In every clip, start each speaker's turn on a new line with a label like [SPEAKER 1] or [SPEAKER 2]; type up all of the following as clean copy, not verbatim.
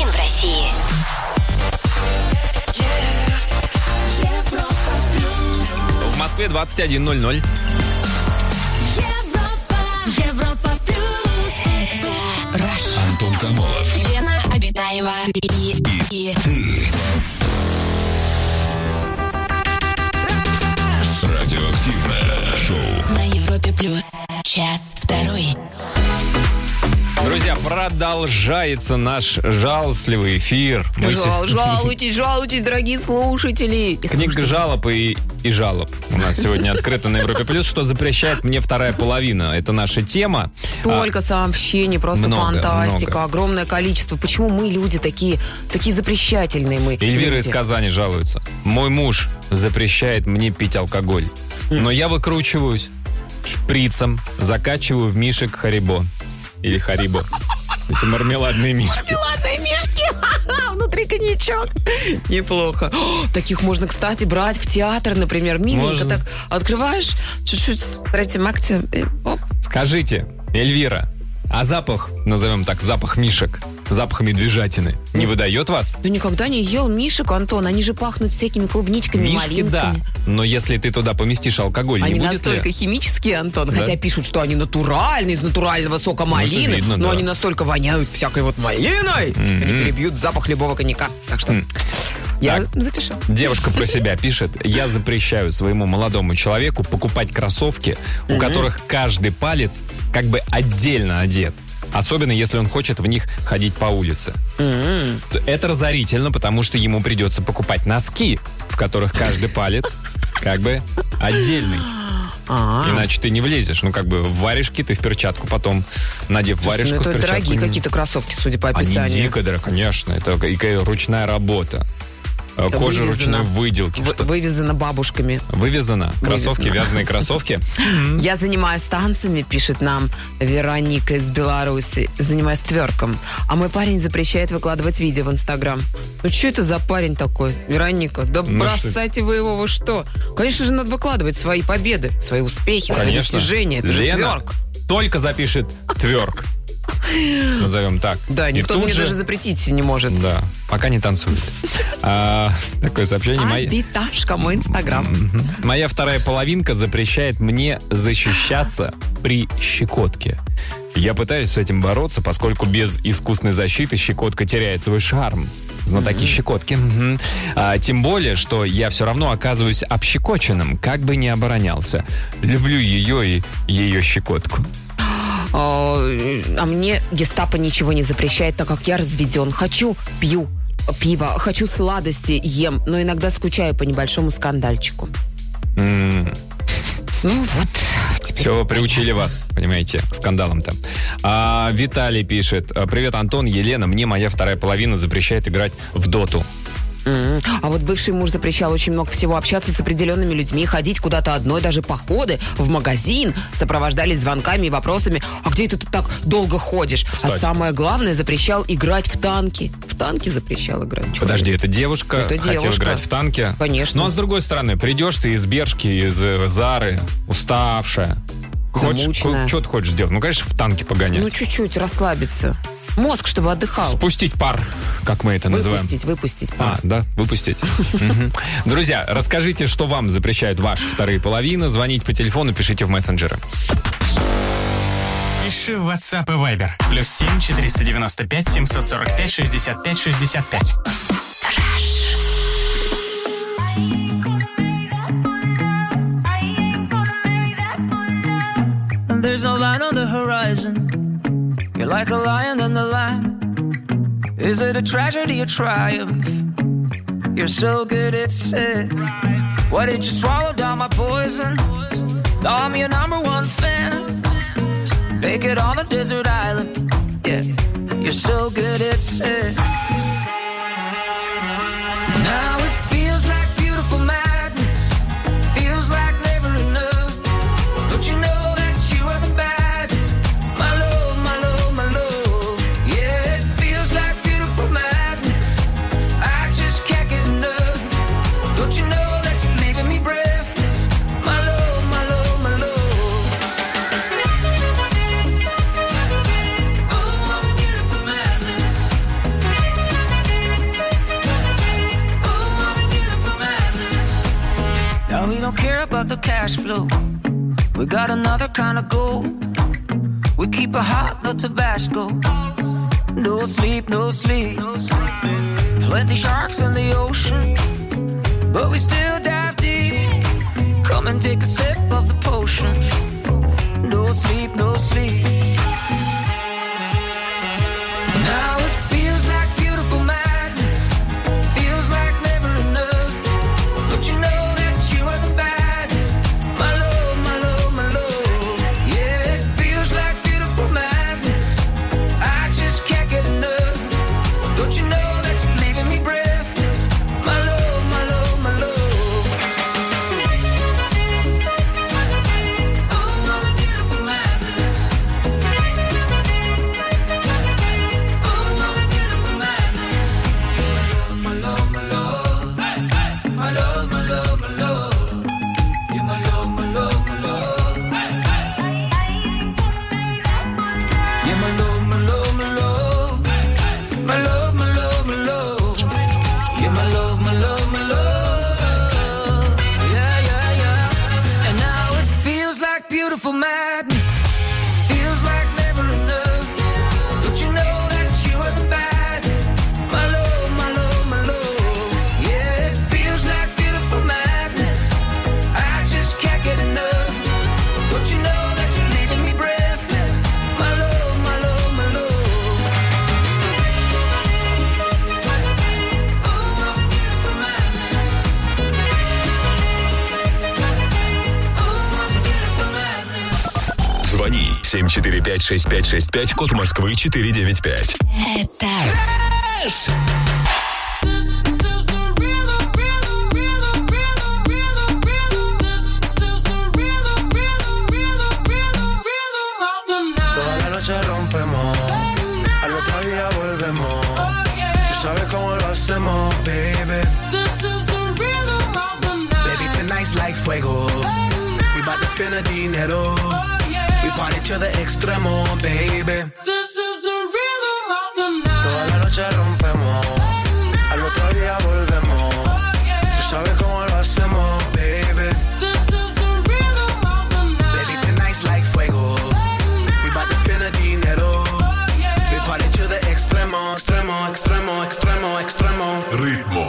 [SPEAKER 1] #1 в России.
[SPEAKER 2] В Москве 21:00.
[SPEAKER 3] Европа плюс.
[SPEAKER 4] Антон Камолов.
[SPEAKER 3] Лена Обитаева. И ты.
[SPEAKER 4] Радиоактивное шоу.
[SPEAKER 3] На Европе плюс. Час второй.
[SPEAKER 2] Друзья, продолжается наш жалостливый эфир.
[SPEAKER 5] Жалуйтесь, дорогие слушатели.
[SPEAKER 2] Книга жалоб и жалоб у нас сегодня открыта на Европе Плюс, что запрещает мне вторая половина. Это наша тема.
[SPEAKER 5] Столько сообщений, просто фантастика, огромное количество. Почему мы люди такие запрещательные? Мы
[SPEAKER 2] Эльвира
[SPEAKER 5] люди?
[SPEAKER 2] из Казани жалуется. Мой муж запрещает мне пить алкоголь. Но я выкручиваюсь шприцем, закачиваю в мишек Харибо. Или Харибо. Это мармеладные мишки.
[SPEAKER 5] Мармеладные мишки. Внутри коньячок. Неплохо. Таких можно, кстати, брать в театр, например. Миленько так открываешь, чуть-чуть в третьем акте.
[SPEAKER 2] Скажите, Эльвира, а запах, назовем так, запах мишек, запах медвежатины, не выдает вас?
[SPEAKER 5] Ты никогда не ел мишек, Антон? Они же пахнут всякими клубничками,
[SPEAKER 2] мишки,
[SPEAKER 5] малинками.
[SPEAKER 2] да. Но если ты туда поместишь алкоголь,
[SPEAKER 5] они
[SPEAKER 2] не будет
[SPEAKER 5] настолько
[SPEAKER 2] ли?
[SPEAKER 5] химические, Антон.
[SPEAKER 2] Да?
[SPEAKER 5] Хотя пишут, что они натуральные, из натурального сока малины.
[SPEAKER 2] Видно,
[SPEAKER 5] но
[SPEAKER 2] да.
[SPEAKER 5] они настолько воняют всякой вот малиной, они перебьют запах любого коньяка. Так что я запишу.
[SPEAKER 2] Девушка про себя пишет: я запрещаю своему молодому человеку покупать кроссовки, у которых каждый палец как бы отдельно одет. Особенно, если он хочет в них ходить по улице. Это разорительно, потому что ему придется покупать носки, в которых каждый палец как бы отдельный. Иначе ты не влезешь. Ну, как бы в варежки, ты в перчатку потом, надев варежку, в
[SPEAKER 5] это
[SPEAKER 2] перчатку.
[SPEAKER 5] дорогие какие-то кроссовки, судя по описанию.
[SPEAKER 2] Они дико дорогие, конечно. Это и ручная работа. Кожа ручной выделки.
[SPEAKER 5] Вывезено бабушками.
[SPEAKER 2] Вывезено. Кроссовки, вязаные кроссовки.
[SPEAKER 5] Я занимаюсь танцами, пишет нам Вероника из Беларуси. Занимаюсь тверком. А мой парень запрещает выкладывать видео в Инстаграм. Ну, что это за парень такой, Вероника? Да бросайте вы его, вы что? Конечно же, надо выкладывать свои победы, свои успехи, свои достижения. Это же тверк.
[SPEAKER 2] Только запишет тверк. Назовем так.
[SPEAKER 5] Да, никто мне даже запретить не может.
[SPEAKER 2] Да, пока не танцует. Такое сообщение.
[SPEAKER 5] Виташка, мой Инстаграм.
[SPEAKER 2] Моя вторая половинка запрещает мне защищаться при щекотке. Я пытаюсь с этим бороться, поскольку без искусственной защиты щекотка теряет свой шарм. Знатоки щекотки. Тем более, что я все равно оказываюсь общекоченным, как бы ни оборонялся. Люблю ее и ее щекотку.
[SPEAKER 5] А мне гестапо ничего не запрещает, так как я разведен. Хочу, пью пиво, хочу сладости, ем, но иногда скучаю по небольшому скандальчику. Ну вот.
[SPEAKER 2] Все, приучили вас, понимаете, к скандалам-то. Виталий пишет: привет, Антон, Елена, мне моя вторая половина запрещает играть в доту.
[SPEAKER 5] А вот бывший муж запрещал очень много всего, общаться с определенными людьми, ходить куда-то одной, даже походы в магазин сопровождались звонками и вопросами: а где ты тут так долго ходишь? Кстати. А самое главное, запрещал играть в танки. В танки запрещал играть. Человек.
[SPEAKER 2] Подожди, это девушка хотела играть в танки?
[SPEAKER 5] Конечно.
[SPEAKER 2] Ну а с другой стороны, придешь ты из Бершки, из Зары, уставшая. Что ты хочешь делать? Ну, конечно, в танке погонять.
[SPEAKER 5] Ну, чуть-чуть расслабиться. Мозг, чтобы отдыхал.
[SPEAKER 2] Спустить пар, как мы это называем.
[SPEAKER 5] Выпустить пар.
[SPEAKER 2] Да, выпустить. Друзья, расскажите, что вам запрещают ваши вторые половины. Звоните по телефону, пишите в мессенджеры.
[SPEAKER 6] Пиши в WhatsApp и Viber. +7 495 745 65 65.
[SPEAKER 7] There's no line on the horizon. You're like a lion in the lamb. Is it a tragedy or triumph? You're so good at sick. Why did you swallow down my poison? Now I'm your #1 fan. Make it on a desert island. Yeah, you're so good at sick. Now it feels like beautiful madness. Feels like never enough. Don't you know that you are the baddest? My love, my love, my love. Yeah, it feels like beautiful madness. I just can't get enough. Don't you know that you're leaving me breathless? My love, my love, my love. Oh, what a beautiful madness. about the cash flow. We got another kind of gold. We keep it hot, no Tabasco. No sleep, no sleep. Plenty sharks in the ocean, but we still dive deep. Come and take a sip of the potion. No sleep, no sleep. Now it feels like beautiful madness. Feels like never enough. But you know that you are the baddest. My love, my love, my love. Yeah, it feels like beautiful madness. I just can't get enough. Don't you know that you're leaving me breathless? My love, my love, my love. Oh, what a beautiful madness. Oh, what a beautiful madness. My love, my love, my love. My love, my love, my love. You're my love, my love, my love. Yeah, my love, my love, my love. My love, my love, my love. Yeah, my love, my love, my love. Yeah, yeah, yeah. And now it feels like beautiful madness. Feels like never enough. Don't you know that you are the baddest? My love, my love, my love. Yeah, it feels like beautiful madness. I just can't get enough. Don't you know that you're leaving me breathless? My love, my love, my love. Oh, what a beautiful madness. Oh, what a beautiful madness.
[SPEAKER 4] Звони 745-6565, код Москвы 495.
[SPEAKER 3] Это
[SPEAKER 1] Toda la noche rompemos, al otro día volvemos. Tú sabes cómo lo hacemos, baby. Baby, tonight's like fuego. We bout to spend the dinero. We party to the extremo, baby. Toda la noche rompemos, al otro día volvemos. Tú sabes cómo lo hacemos, baby. Baby, tonight's like fuego. We bout to spend the dinero. We party to the extremo, extremo, extremo, extremo, extremo.
[SPEAKER 4] Ritmo.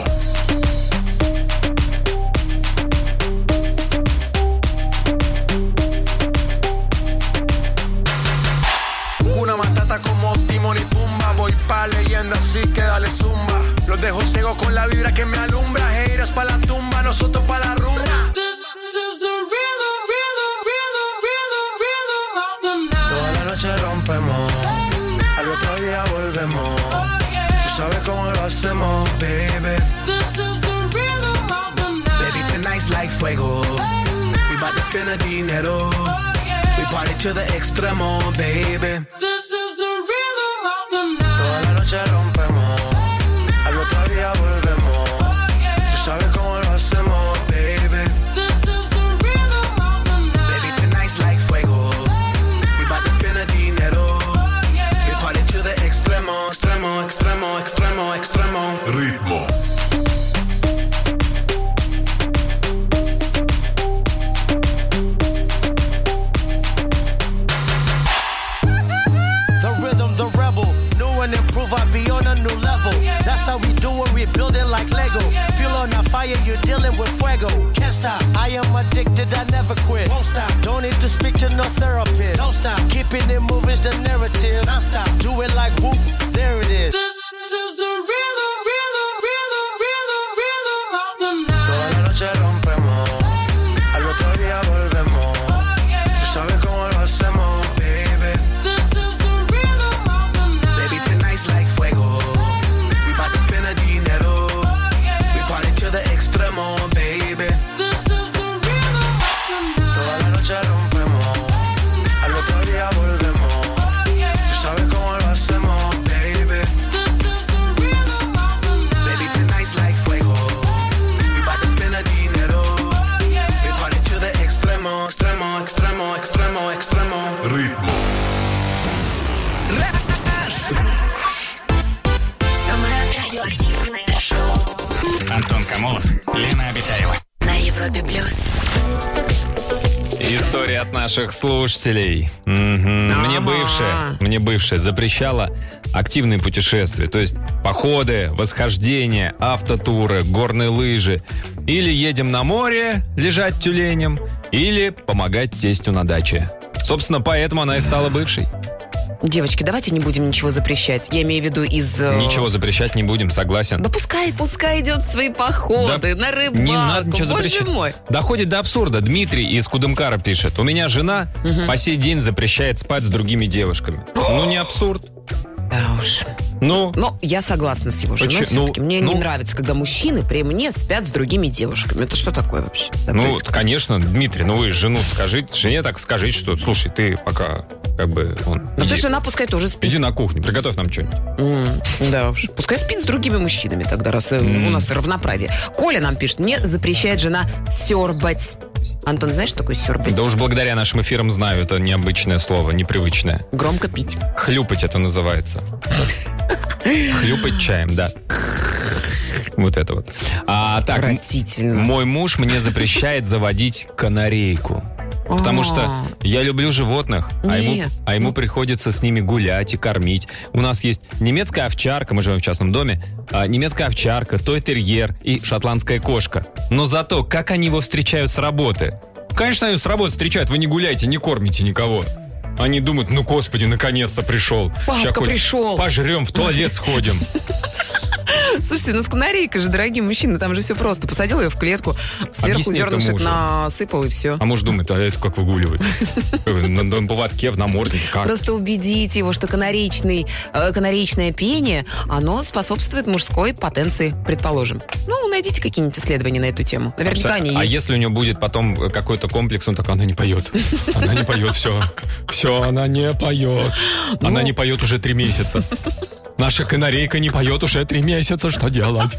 [SPEAKER 1] Una matata como Timón y Pumba. Voy pa' leyenda, así que dale zumba. Los dejo ciego con la vibra que me alumbra. Heiras pa' la tumba, nosotros pa' la rumba. Toda la noche rompemos, al otro día volvemos. Tú sabes cómo lo hacemos, baby. Baby, tonight's like fuego. We bout to spend the dinero. We party to the extremo, baby. Toda la noche rompemos, al otro día volvemos. Tú sabes cómo lo hacemos, baby. Baby, tonight's like fuego. We bout to spend the dinero. We party to the extremo, extremo, extremo, extremo, extremo.
[SPEAKER 4] Ritmo.
[SPEAKER 1] The rhythm, the rebel. New and improve, I be on a new level. That's how we do it, we build it like Lego. Feel on a fire, you're dealing with fuego. Can't stop, I am addicted, I never quit. Won't stop, don't need to speak to no therapist. Don't stop, keeping it moving's the narrative. Don't stop, do it like whoop, there it is. Toda la noche rompemos, al otro día volvemos. Tú sabes cómo lo hacemos, baby. Baby, tonight's like fuego. We bout to spend the dinero. We party to the extremo, baby. Toda la noche rompemos, al otro día volvemos. Tú sabes cómo lo hacemos, baby. Baby, tonight's like fuego. We bout to spend the dinero. We party to the extremo, extremo, extremo, extremo, extremo.
[SPEAKER 4] Ritmo.
[SPEAKER 3] самое радиоактивное шоу
[SPEAKER 6] Антон Камолов, Лена Обитаева.
[SPEAKER 3] на Европе. Европе плюс.
[SPEAKER 2] История от наших слушателей. Мне бывшая запрещала активные путешествия. То есть походы, восхождения, автотуры, горные лыжи. Или едем на море, лежать тюленем, или помогать тестю на даче. Собственно, поэтому она и стала бывшей.
[SPEAKER 5] Девочки, давайте не будем ничего запрещать. Я имею в виду из...
[SPEAKER 2] Ничего запрещать не будем, согласен.
[SPEAKER 5] Да пускай идет в свои походы, на рыбалку.
[SPEAKER 2] Не надо ничего запрещать.
[SPEAKER 5] Боже мой.
[SPEAKER 2] Доходит до абсурда. Дмитрий из Кудымкара пишет. У меня жена по сей день запрещает спать с другими девушками. Ну, не абсурд.
[SPEAKER 5] Да уж.
[SPEAKER 2] Ну,
[SPEAKER 5] Но я согласна с его женой все-таки. Мне не нравится, когда мужчины при мне спят с другими девушками. Это что такое вообще?
[SPEAKER 2] Ну, конечно, Дмитрий, вы жене так скажите, что, слушай, ты пока
[SPEAKER 5] Ну, ты жена пускай тоже спит.
[SPEAKER 2] Иди на кухню, приготовь нам что-нибудь.
[SPEAKER 5] Да уж. Пускай спит с другими мужчинами тогда, раз у нас равноправие. Коля нам пишет, мне запрещает жена сёрбать. Антон, знаешь, что такое сёрбать?
[SPEAKER 2] Да уж благодаря нашим эфирам знаю, это необычное слово, непривычное.
[SPEAKER 5] Громко пить.
[SPEAKER 2] Хлюпать это называется. Хлюпать чаем, да. Вот это вот. Так,
[SPEAKER 5] отвратительно.
[SPEAKER 2] Мой муж мне запрещает заводить канарейку. Потому что я люблю животных, а ему приходится с ними гулять и кормить. У нас есть немецкая овчарка, мы живем в частном доме, немецкая овчарка, той-терьер и шотландская кошка. Но зато, как они его встречают с работы? Конечно, они с работы встречают, вы не гуляете, не кормите никого. Они думают, ну, господи, наконец-то пришел.
[SPEAKER 5] Папка пришел.
[SPEAKER 2] Пожрем, в туалет сходим.
[SPEAKER 5] Слушайте, ну с канарейкой же, дорогие мужчины, там же все просто. Посадил ее в клетку, сверху зернышек насыпал и все.
[SPEAKER 2] А муж думает, а это как выгуливать? На поводке, в наморднике, как?
[SPEAKER 5] Просто убедите его, что канареечное пение, оно способствует мужской потенции, предположим. Ну, найдите какие-нибудь исследования на эту тему. Наверняка они есть.
[SPEAKER 2] А если у него будет потом какой-то комплекс, он такой, она не поет. Она не поет, все. Все, она не поет. Она не поет уже 3 месяца. Наша канарейка не поет уже 3 месяца. Что делать?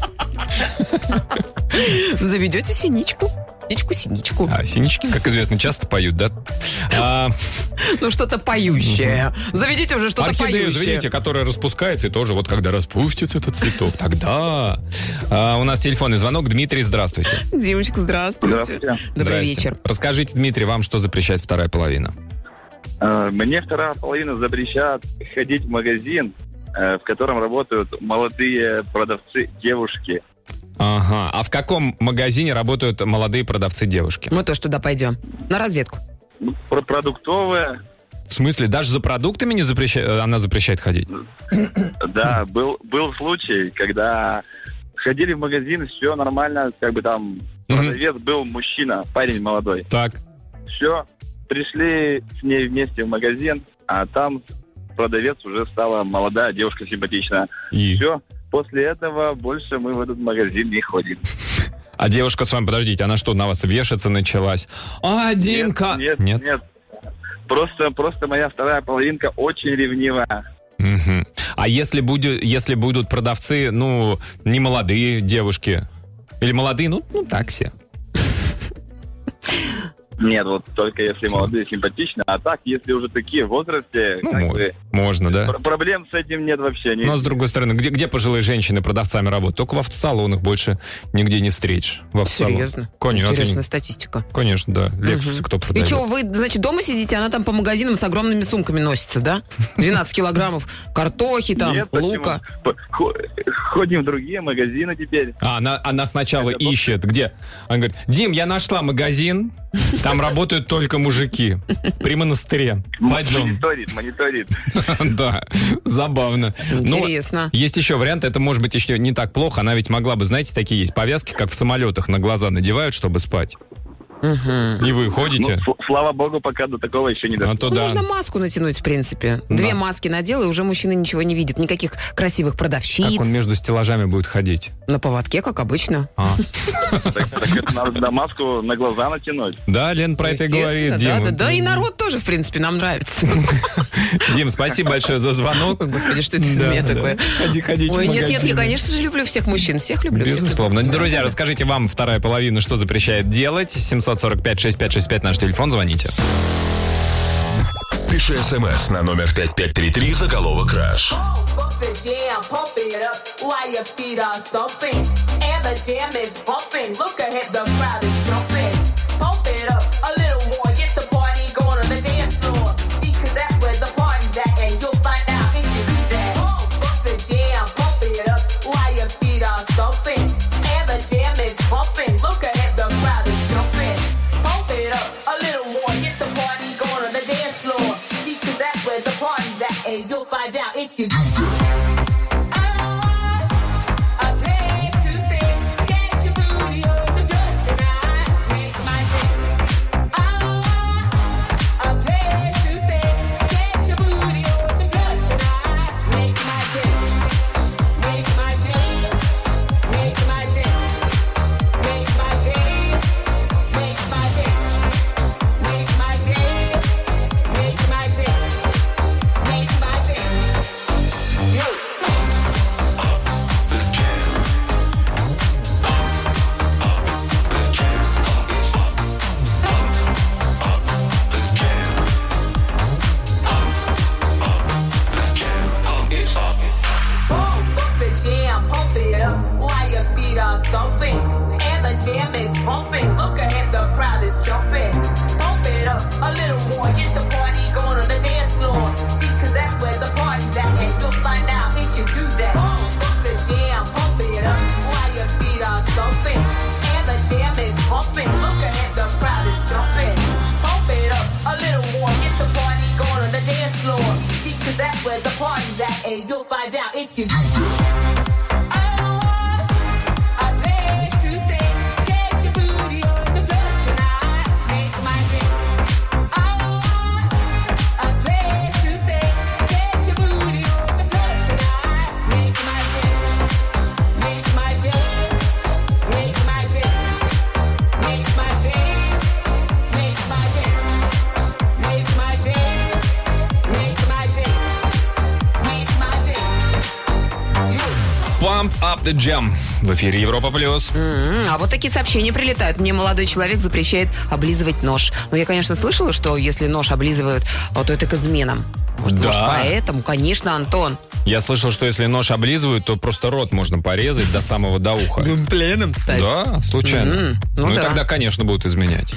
[SPEAKER 5] Заведете синичку. Синичку.
[SPEAKER 2] Синички, как известно, часто поют, да?
[SPEAKER 5] Ну, что-то поющее. Заведите уже что-то
[SPEAKER 2] орхидею
[SPEAKER 5] поющее.
[SPEAKER 2] заведите, которая распускается, и тоже вот когда распустится этот цветок, тогда... У нас телефонный звонок. Дмитрий, здравствуйте.
[SPEAKER 5] Димочка, здравствуйте. Добрый вечер.
[SPEAKER 2] Расскажите, Дмитрий, вам что запрещает вторая половина?
[SPEAKER 8] Мне вторая половина запрещает ходить в магазин, в котором работают молодые продавцы девушки.
[SPEAKER 2] Ага. А в каком магазине работают молодые продавцы-девушки?
[SPEAKER 5] Мы тоже туда пойдем. На разведку.
[SPEAKER 8] Продуктовые.
[SPEAKER 2] В смысле, даже за продуктами она запрещает ходить?
[SPEAKER 8] Да, был случай, когда ходили в магазин, все нормально, там продавец был мужчина, парень молодой.
[SPEAKER 2] Так.
[SPEAKER 8] Все, пришли с ней вместе в магазин, а там продавец уже стала молодая девушка, симпатичная. И все. После этого больше мы в этот магазин не ходим.
[SPEAKER 2] А девушка с вами, подождите, она что, на вас вешаться началась? Нет.
[SPEAKER 8] Просто моя вторая половинка очень ревнивая.
[SPEAKER 2] Угу. А если будут продавцы, не молодые девушки? Или молодые, так все?
[SPEAKER 8] Нет, вот только если молодые, симпатичные. А так, если уже такие в возрасте...
[SPEAKER 2] можно, да?
[SPEAKER 8] Проблем с этим нет вообще.
[SPEAKER 2] Но, с другой стороны, где пожилые женщины продавцами работают? Только в автосалонах, больше нигде не встретишь.
[SPEAKER 5] Серьезно?
[SPEAKER 2] Конечно.
[SPEAKER 5] Интересная статистика.
[SPEAKER 2] Конечно, да. Лексусы кто продает.
[SPEAKER 5] И что, вы, дома сидите, она там по магазинам с огромными сумками носится, да? 12 килограммов картохи там,
[SPEAKER 8] нет,
[SPEAKER 5] лука.
[SPEAKER 8] Ходим в другие магазины теперь.
[SPEAKER 2] Она сначала ищет. Где? Она говорит, Дим, я нашла магазин, там работают только мужики. При монастыре. Пойдем.
[SPEAKER 8] Мониторит.
[SPEAKER 2] Да, забавно.
[SPEAKER 5] Интересно.
[SPEAKER 2] Есть еще вариант, это может быть еще не так плохо. Она ведь могла бы, знаете, такие есть повязки, как в самолетах на глаза надевают, чтобы спать. И вы ходите.
[SPEAKER 8] Слава богу, пока до такого еще не дошло.
[SPEAKER 5] Можно маску натянуть, в принципе. 2 маски надел, и уже мужчина ничего не видит. Никаких красивых продавщиц.
[SPEAKER 2] Как он между стеллажами будет ходить?
[SPEAKER 5] На поводке, как обычно.
[SPEAKER 8] Так это надо маску на глаза натянуть.
[SPEAKER 2] Да, Лен про это и говорит, Дим.
[SPEAKER 5] Да, и народ тоже, в принципе, нам нравится.
[SPEAKER 2] Дим, спасибо большое за звонок.
[SPEAKER 5] Господи, что это за меня такое?
[SPEAKER 2] Ходить в магазин.
[SPEAKER 5] Нет, я, конечно же, люблю всех мужчин. Всех люблю.
[SPEAKER 2] Безусловно. Друзья, расскажите вам вторая половина, что запрещает делать. 745-6565 наш телефон, звоните.
[SPEAKER 4] Пиши смс на номер 5533, заголовок «Краш».
[SPEAKER 7] And the jam is bumping. Look ahead, the crowd is jumping. it up a little more. Get the party going on the dance floor. See, 'cause that's where the party's at, and you'll find out if you do that. Bump the jam, pump it up while your feet are stomping, and the jam is pumping. Look ahead, the crowd is jumping. Pump it up a little more. Get the party going on the dance floor. See, 'cause that's where the party's at, and you'll find out if you do that. Jam, pump it up while your feet are stomping, and the jam is pumping. Look ahead, the crowd is jumping. Pump it up a little more. Get the party going on the dance floor. See, 'cause that's where the party's at, and you'll find out if you do that. Pump the jam, pump it up while your feet are stomping, and the jam is pumping. Look ahead, the crowd is jumping. Pump it up a little more. Get the party going on the dance floor. See, 'cause that's where the party's at, and you'll find out if you do that.
[SPEAKER 2] Pump Up the Jam. В эфире Европа Плюс.
[SPEAKER 5] А вот такие сообщения прилетают. Мне молодой человек запрещает облизывать нож. Но я, конечно, слышала, что если нож облизывают, то это к изменам. Может, поэтому, конечно, Антон.
[SPEAKER 2] Я слышал, что если нож облизывают, то просто рот можно порезать до самого до уха.
[SPEAKER 5] Пленом стать.
[SPEAKER 2] Да, случайно. Ну и тогда, конечно, будут изменять.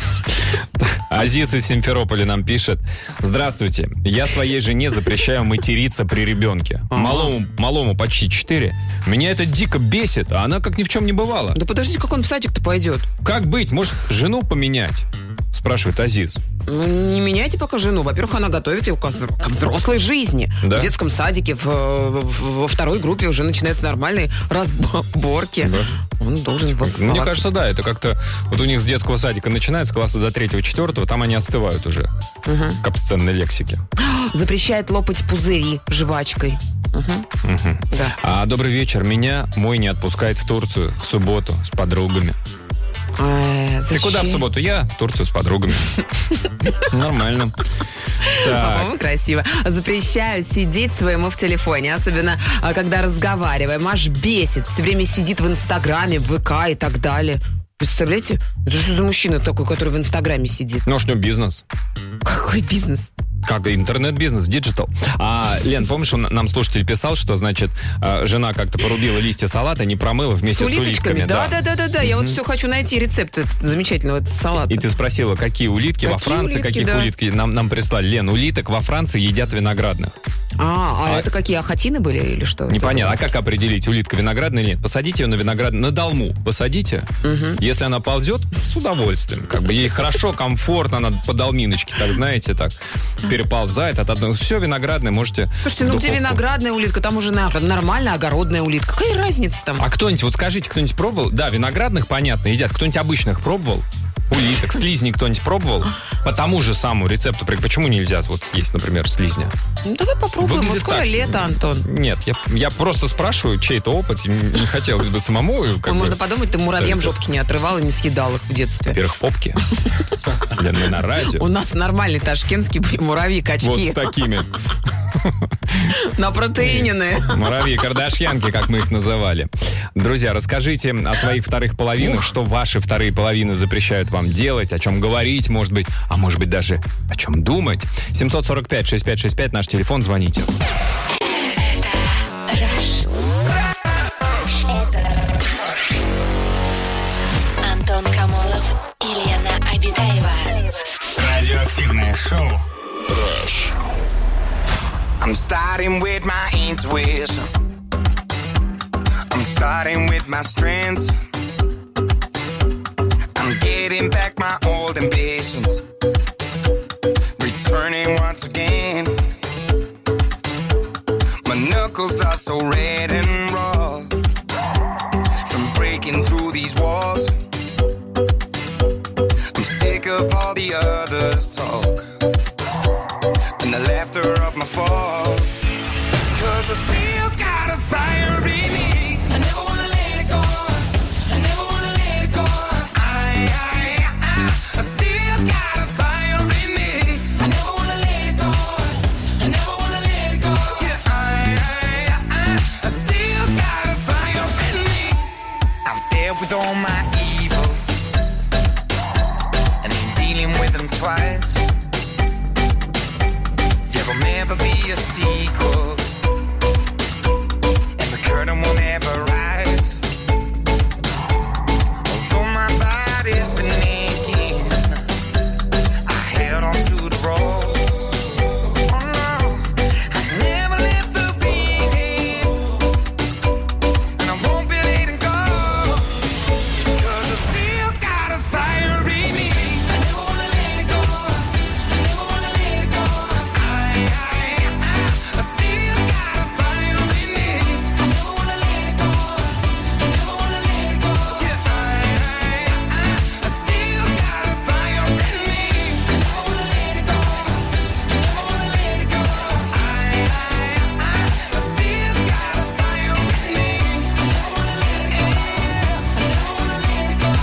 [SPEAKER 2] Азиз из Симферополя нам пишет: здравствуйте, я своей жене запрещаю материться при ребенке. Малому почти 4. Меня это дико бесит, а она как ни в чем не бывало.
[SPEAKER 5] Да подождите, как он в садик-то пойдет?
[SPEAKER 2] Как быть? Может, жену поменять? Спрашивает Азиз.
[SPEAKER 5] Ну, не меняйте пока жену. Во-первых, она готовит его к взрослой жизни.
[SPEAKER 2] Да?
[SPEAKER 5] В детском садике, во второй группе уже начинаются нормальные разборки.
[SPEAKER 2] Да.
[SPEAKER 5] Он должен волноваться.
[SPEAKER 2] Мне кажется, да, это как-то... Вот у них с детского садика начинается, класса до 3-4, там они остывают уже к обсценной лексике.
[SPEAKER 5] Запрещает лопать пузыри жвачкой. Да.
[SPEAKER 2] А добрый вечер. Меня мой не отпускает в Турцию в субботу с подругами. Ты куда в субботу? Я в Турцию с подругами. Нормально.
[SPEAKER 5] По-моему, красиво. Запрещаю сидеть своему в телефоне, особенно когда разговариваем. Аж бесит. Все время сидит в Инстаграме, в ВК и так далее. Представляете? Это что за мужчина такой, который в Инстаграме сидит?
[SPEAKER 2] Ну, что, бизнес.
[SPEAKER 5] Какой бизнес?
[SPEAKER 2] Как интернет-бизнес, диджитал. Лен, помнишь, нам слушатель писал, что, значит, жена как-то порубила листья салата, не промыла вместе с улитками.
[SPEAKER 5] Да. Я вот все хочу найти рецепт замечательного салата.
[SPEAKER 2] И ты спросила, какие улитки во Франции, каких улитки нам прислали. Лен, улиток во Франции едят виноградных.
[SPEAKER 5] Это какие, ахатины были или что?
[SPEAKER 2] Непонятно. А как определить, улитка виноградная или нет? Посадите ее на долму. Посадите. Если она ползет, с удовольствием. Как бы ей хорошо, комфортно, она по долминочке, так знаете, так переползает от одного. Все виноградное, можете...
[SPEAKER 5] Слушайте, где виноградная улитка? Там уже нормальная огородная улитка. Какая разница там?
[SPEAKER 2] А кто-нибудь, вот скажите, кто-нибудь пробовал? Да, виноградных, понятно, едят. Кто-нибудь обычных пробовал? Улиток, слизни кто-нибудь пробовал? По тому же самому рецепту. Почему нельзя вот съесть, например, слизня?
[SPEAKER 5] Ну, давай попробуем.
[SPEAKER 2] Выглядит
[SPEAKER 5] вот скоро
[SPEAKER 2] так.
[SPEAKER 5] лето, Антон.
[SPEAKER 2] Нет, я просто спрашиваю, чей-то опыт. Не хотелось бы самому.
[SPEAKER 5] Можно подумать, ты муравьем жопки не отрывал и не съедал их в детстве.
[SPEAKER 2] Во-первых, попки. Лен, мы на радио.
[SPEAKER 5] У нас нормальные ташкентские были муравьи-качки.
[SPEAKER 2] Вот с такими.
[SPEAKER 5] На протеинины.
[SPEAKER 2] Муравьи-кардашьянки, как мы их называли. Друзья, расскажите о своих вторых половинах, что ваши вторые половины запрещают вам делать, о чем говорить, может быть, а может быть даже о чем думать. 745-6565, наш телефон, звоните.
[SPEAKER 3] Антон Камолов и Лена Обитаева.
[SPEAKER 9] I'm starting with my intuition. I'm starting with my strengths. I'm getting back my old ambitions. Returning once again. My knuckles are so red and raw from breaking through these walls. I'm sick of all the others' talk and the laughter of my fall. 'Cause I still got a fire in me. I never wanna let it go. I never wanna let it go. I still got a fire in me. I never wanna let it go. I never wanna let it go. Yeah, I still got a fire in me. I've dealt with all my evils and ain't dealing with them twice. There will never be a sequel, and the curtain won't ever rise. Although my body's been aching, I held on to the ropes. Oh no, I never left the beat, and I won't be letting go. 'Cause I still got a fire in me. I never wanna let it go. I never wanna let it go. I still got a fire in me. I never wanna let it go. I never wanna let it go. Yeah, I still got a fire in me. I never wanna let it go. I never wanna let it go. I still got a fire in me. I never wanna let it go. I never wanna let it go.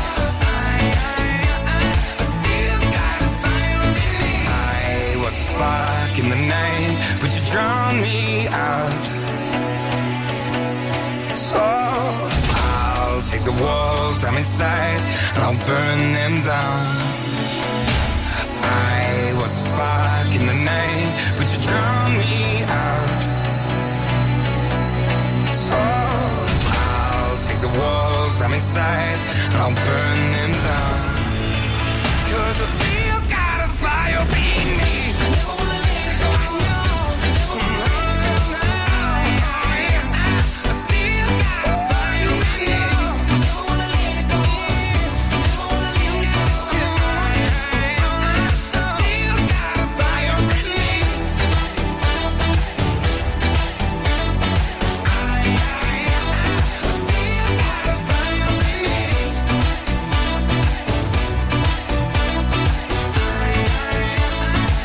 [SPEAKER 9] I still got a fire in me. I was a spark in the night, but you drowned me out. So I'll take the walls I'm inside and I'll burn them down. I was a spark in the night, but you drowned me out. So I'll take the walls I'm inside and I'll burn them down. 'Cause I still got a fire in me. I never wanna let it go. I never wanna let it go. I still got a fire in me. I never wanna let it go. I never wanna let it go. I still got a fire in me. I still got a fire in me.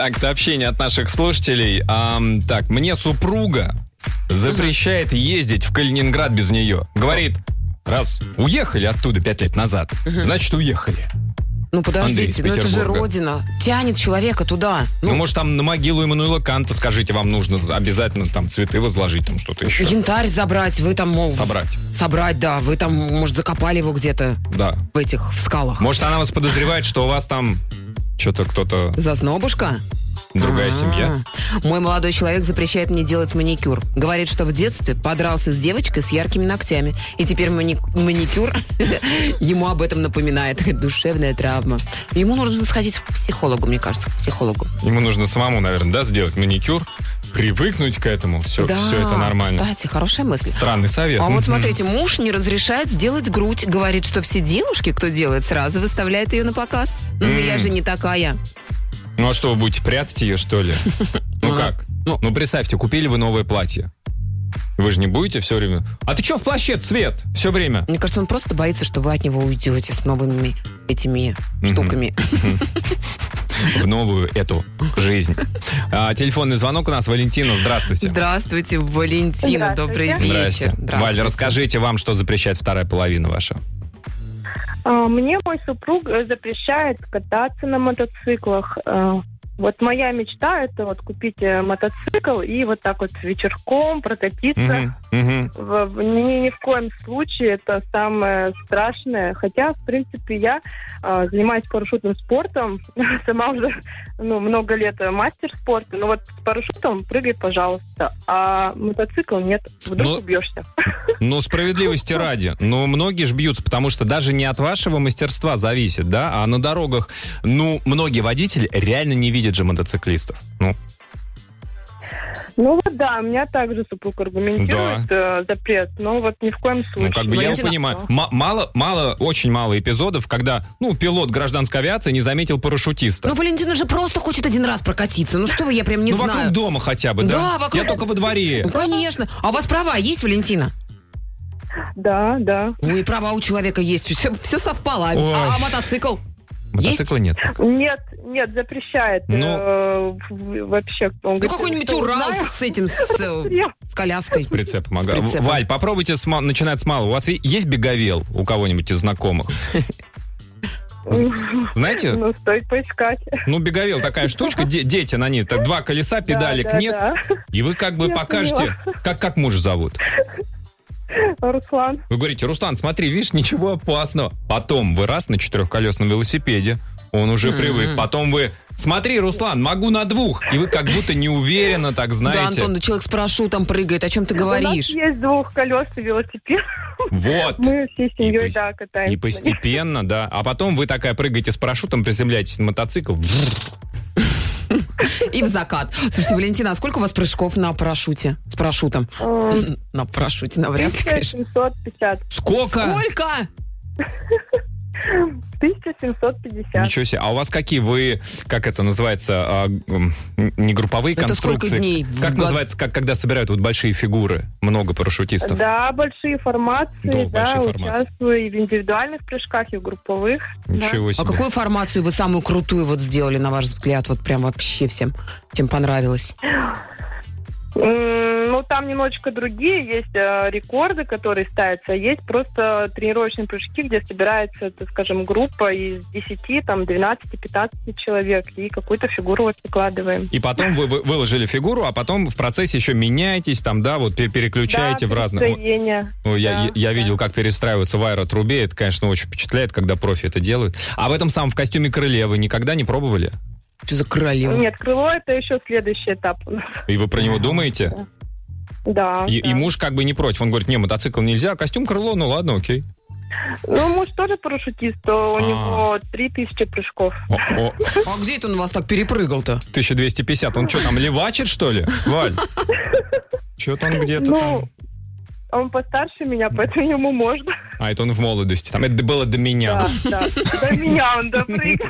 [SPEAKER 2] Так, сообщение от наших слушателей. Так, мне супруга запрещает ездить в Калининград без нее. Говорит, раз уехали оттуда 5 лет назад, значит, уехали.
[SPEAKER 5] Ну, подождите,
[SPEAKER 2] Андрей из
[SPEAKER 5] это же
[SPEAKER 2] Петербурга.
[SPEAKER 5] родина. Тянет человека туда.
[SPEAKER 2] Ну, может, там на могилу Иммануила Канта, скажите, вам нужно обязательно там цветы возложить, там что-то еще.
[SPEAKER 5] Янтарь забрать, вы там, мол...
[SPEAKER 2] Собрать.
[SPEAKER 5] Собрать, да. Вы там, может, закопали его где-то
[SPEAKER 2] Да.
[SPEAKER 5] в скалах.
[SPEAKER 2] Может, она вас подозревает, что у вас там что-то кто-то...
[SPEAKER 5] Заснобушка?
[SPEAKER 2] Другая семья?
[SPEAKER 5] Мой молодой человек запрещает мне делать маникюр. Говорит, что в детстве подрался с девочкой с яркими ногтями. И теперь маникюр ему об этом напоминает. Душевная травма. Ему нужно сходить к психологу, мне кажется, к психологу.
[SPEAKER 2] Ему нужно самому, наверное, да, сделать маникюр, привыкнуть к этому. Все это нормально.
[SPEAKER 5] Кстати, хорошая мысль.
[SPEAKER 2] Странный совет.
[SPEAKER 5] А вот смотрите, муж не разрешает сделать грудь. Говорит, что все девушки, кто делает, сразу выставляют ее на показ. Ну, я же не такая.
[SPEAKER 2] Ну, а что, вы будете прятать ее, что ли? Ну, как? Ну, представьте, купили вы новое платье. Вы же не будете все время... А ты что в плаще, Цвет? Все время.
[SPEAKER 5] Мне кажется, он просто боится, что вы от него уйдете с новыми этими штуками.
[SPEAKER 2] В новую эту жизнь. Телефонный звонок у нас. Валентина, здравствуйте.
[SPEAKER 5] Здравствуйте, Валентина. Добрый вечер.
[SPEAKER 2] Здрасте. Валь, расскажите, вам, что запрещает вторая половина ваша?
[SPEAKER 10] Мне мой супруг запрещает кататься на мотоциклах. Вот моя мечта — это вот купить мотоцикл и вот так вот вечерком прокатиться. Ни в коем случае это самое страшное. Хотя, в принципе, я занимаюсь парашютным спортом. Сама уже много лет мастер спорта. Но вот с парашютом прыгай, пожалуйста. А мотоцикл нет. Вдруг убьешься.
[SPEAKER 2] Ну, справедливости ради. Но многие ж бьются, потому что даже не от вашего мастерства зависит, да? А на дорогах, многие водители реально не видят же мотоциклистов.
[SPEAKER 10] Ну вот да, у меня также супруг аргументирует запрет, но вот ни в коем случае.
[SPEAKER 2] Ну, как бы я понимаю, очень мало эпизодов, когда, пилот гражданской авиации не заметил парашютиста.
[SPEAKER 5] Ну, Валентина же просто хочет один раз прокатиться. Ну, что вы, я прям не знаю.
[SPEAKER 2] Вокруг дома хотя бы, да?
[SPEAKER 5] Да, вокруг.
[SPEAKER 2] Я только во дворе.
[SPEAKER 5] Ну, конечно. А у вас права есть, Валентина?
[SPEAKER 10] Да.
[SPEAKER 5] Ну, и права у человека есть. Все совпало. А мотоцикл?
[SPEAKER 2] Мотоцикла нет.
[SPEAKER 10] Нет, запрещает. Вообще.
[SPEAKER 5] Какой-нибудь Урал с этим, с коляской.
[SPEAKER 2] С прицепом. Ага. Валь, попробуйте начинать с малого. У вас есть беговел у кого-нибудь из знакомых? Знаете?
[SPEAKER 10] Стоит поискать.
[SPEAKER 2] Беговел такая штучка, дети на ней, так 2 колеса, педалек нет. Да. И вы как бы покажете, как муж зовут?
[SPEAKER 10] Руслан.
[SPEAKER 2] Вы говорите, Руслан, смотри, видишь, ничего опасного. Потом вы раз на 4-колесном велосипеде, он уже привык. Потом вы, смотри, Руслан, могу на 2. И вы как будто неуверенно так знаете.
[SPEAKER 5] Да, Антон, человек с парашютом прыгает, о чем ты говоришь?
[SPEAKER 10] У нас есть 2-колесный велосипед.
[SPEAKER 2] Вот.
[SPEAKER 10] Мы всей семьей, катаемся.
[SPEAKER 2] И постепенно, да. А потом вы такая прыгаете с парашютом, приземляетесь на мотоцикл.
[SPEAKER 5] И в закат. Слушайте, Валентина, а сколько у вас прыжков на парашюте? С парашютом? На парашюте, навряд ли, конечно.
[SPEAKER 10] 1750.
[SPEAKER 2] Сколько?
[SPEAKER 10] 1750.
[SPEAKER 2] Ничего себе. А у вас какие? Вы, как это называется, не групповые
[SPEAKER 5] это
[SPEAKER 2] конструкции?
[SPEAKER 5] Сколько дней?
[SPEAKER 2] Как называется, когда собирают большие фигуры, много парашютистов?
[SPEAKER 10] Да, большие формации, участвую и в индивидуальных прыжках, и в групповых.
[SPEAKER 2] Ничего себе.
[SPEAKER 5] А какую формацию вы самую крутую сделали, на ваш взгляд? Вот прям вообще всем понравилось?
[SPEAKER 10] Там немножечко другие. Есть рекорды, которые ставятся. Есть просто тренировочные прыжки, где собирается, так скажем, группа из 10, 12, 15 человек. И какую-то фигуру выкладываем.
[SPEAKER 2] И потом вы выложили фигуру, а потом в процессе еще меняетесь, переключаете в разные... Я видел, как перестраиваются в аэротрубе. Это, конечно, очень впечатляет, когда профи это делают. А в этом самом в костюме крылья вы никогда не пробовали?
[SPEAKER 5] Что за крылья?
[SPEAKER 10] Нет, крыло — это еще следующий этап у нас.
[SPEAKER 2] И вы про него думаете?
[SPEAKER 10] Да.
[SPEAKER 2] И муж как бы не против. Он говорит, мотоцикл нельзя, а костюм крыло, ладно, окей.
[SPEAKER 10] Муж тоже парашютист, то у него 3000 прыжков.
[SPEAKER 5] А где это он вас так перепрыгал-то?
[SPEAKER 2] 1250. Он что, там левачит, что ли, Валь? Что-то он где-то там...
[SPEAKER 10] Он постарше меня, поэтому ему можно.
[SPEAKER 2] А, это он в молодости. Там это было до меня.
[SPEAKER 10] Да, до меня он допрыгал.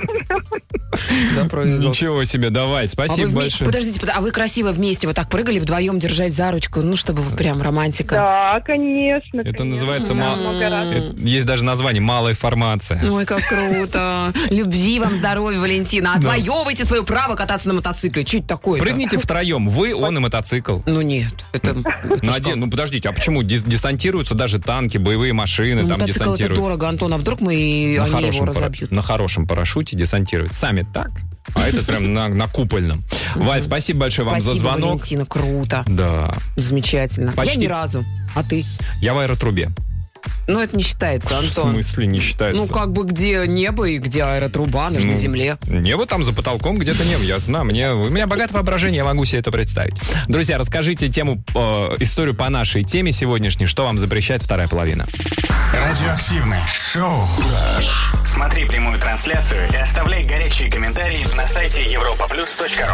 [SPEAKER 2] Ничего себе, давай, спасибо большое.
[SPEAKER 5] Подождите, а вы красиво вместе вот так прыгали вдвоем, держать за ручку, ну, чтобы прям романтика.
[SPEAKER 10] Да, конечно.
[SPEAKER 2] Это называется... Есть даже название «Малая формация».
[SPEAKER 5] Ой, как круто. Любви вам, здоровья, Валентина. Отвоевывайте свое право кататься на мотоцикле. Чуть такое.
[SPEAKER 2] Прыгните втроем. Вы, он и мотоцикл.
[SPEAKER 5] Ну нет.
[SPEAKER 2] Ну подождите, а почему? Десантируются даже танки, боевые машины там
[SPEAKER 5] мотоцикл это
[SPEAKER 2] десантируются.
[SPEAKER 5] дорого, Антон, а вдруг они его разобьют?
[SPEAKER 2] На хорошем парашюте десантируют. Сами так, а этот прям на купольном. Валь, спасибо большое вам за звонок.
[SPEAKER 5] Спасибо, Валентина, круто.
[SPEAKER 2] Да.
[SPEAKER 5] Замечательно. Я ни разу. А ты?
[SPEAKER 2] Я в аэротрубе.
[SPEAKER 5] Ну, это не считается, Антон.
[SPEAKER 2] В смысле не считается?
[SPEAKER 5] Ну, как бы где небо и где аэротруба, она же на земле.
[SPEAKER 2] Небо там за потолком, где-то небо, я знаю. У меня богатое воображение, я могу себе это представить. Друзья, расскажите историю по нашей теме сегодняшней. Что вам запрещает вторая половина?
[SPEAKER 6] Радиоактивное шоу. Смотри прямую трансляцию и оставляй горячие комментарии на сайте europaplus.ru.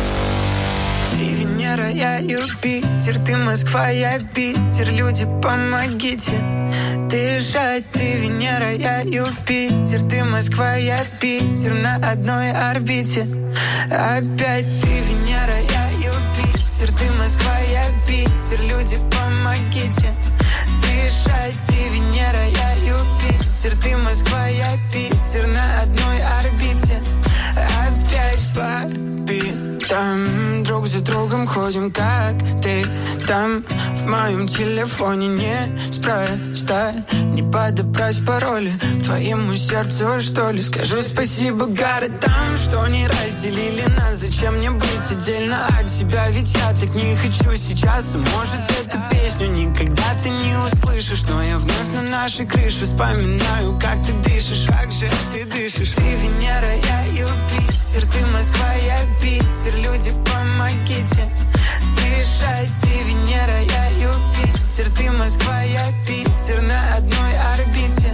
[SPEAKER 7] Ты Венера, я Юпитер, ты Москва, я Питер, люди, помогите дышать. Ты Венера, я Юпитер, ты Москва, я Питер, на одной орбите. Опять ты Венера, я Юпитер, ты Москва, я Питер, люди, помогите дышать. Ты Венера, я Юпитер, ты Москва, я Питер, на одной орбите. Опять папи, там друг за другом ходим, как ты там. В моем телефоне неспроста не подобрать пароли к твоему сердцу, что ли. Скажу спасибо городам, что не разделили нас. Зачем мне быть отдельно от тебя, ведь я так не хочу сейчас. Может, эту песню никогда ты не услышишь, но я вновь на нашей крыше вспоминаю, как ты дышишь, как же ты дышишь. Ты Венера, я Юпитер, ты Москва, я Питер, люди, помогите дышать. Ты Венера, я Юпитер, ты Москва, я Питер, на одной орбите.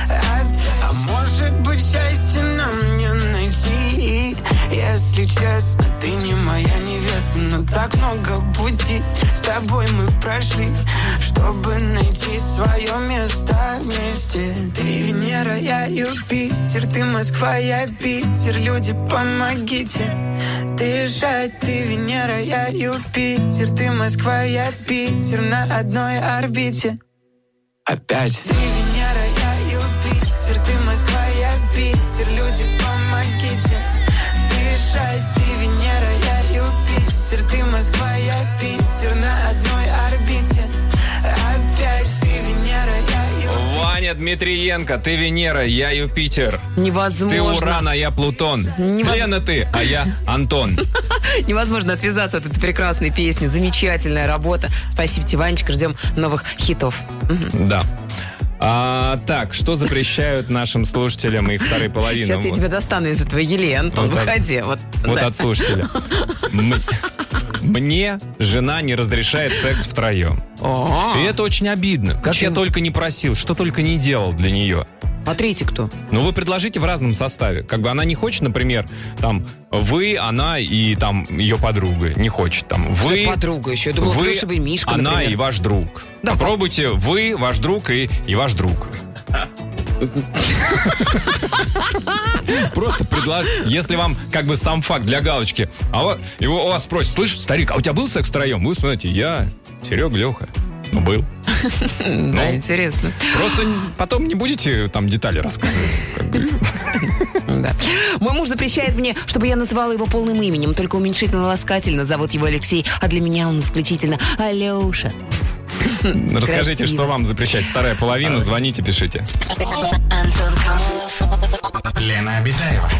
[SPEAKER 7] А может быть, счастье нам не найти? Если честно, ты не моя невеста, но так много пути с тобой мы прошли, чтобы найти свое место вместе. Ты Венера, я Юпитер, ты Москва, я Питер, люди, помогите дышать. Ты Венера, я Юпитер, ты Москва, я Питер, на одной орбите. Опять. Ты Венера, я Юпитер, ты Москва, я Питер, люди, помогите дышать. Ты Венера, я Юпитер, ты Москва, я Питер, на одной орбите. Опять ты Венера, я Юпитер.
[SPEAKER 2] Ваня Дмитриенко, ты Венера, я Юпитер.
[SPEAKER 5] Невозможно.
[SPEAKER 2] Ты Уран, а я Плутон. Лена ты, а я Антон.
[SPEAKER 5] Невозможно отвязаться от этой прекрасной песни. Замечательная работа. Спасибо тебе, Ванечка. Ждем новых хитов.
[SPEAKER 2] Да. Так, что запрещают нашим слушателям и их второй половине?
[SPEAKER 5] Сейчас я тебя достану из этого елея, Антон, выходи. Вот да.
[SPEAKER 2] От слушателя. Мне жена не разрешает секс втроем. И это очень обидно. Как я только не просил, что только не делал для нее.
[SPEAKER 5] А третий кто?
[SPEAKER 2] Ну, вы предложите в разном составе. Как бы она не хочет, например, там, вы, она и там ее подруга. Не хочет там. Вы,
[SPEAKER 5] подруга еще. Я думала,
[SPEAKER 2] вы,
[SPEAKER 5] плюшевый мишка,
[SPEAKER 2] она
[SPEAKER 5] например.
[SPEAKER 2] и ваш друг. Да, попробуйте вы, ваш друг и ваш друг. Просто если вам как бы сам факт для галочки, его у вас спросят: слышь, старик, а у тебя был секс втроем? Вы вспоминаете: я, Серега, Леха. Ну, был.
[SPEAKER 5] Да, интересно.
[SPEAKER 2] Просто потом не будете там детали рассказывать.
[SPEAKER 5] Да. Мой муж запрещает мне, чтобы я называла его полным именем, только уменьшительно-ласкательно. Зовут его Алексей, а для меня он исключительно Алеша.
[SPEAKER 2] Расскажите, что вам запрещает вторая половина. Звоните, пишите.
[SPEAKER 3] Антон Камолов,
[SPEAKER 6] Лена Обитаева.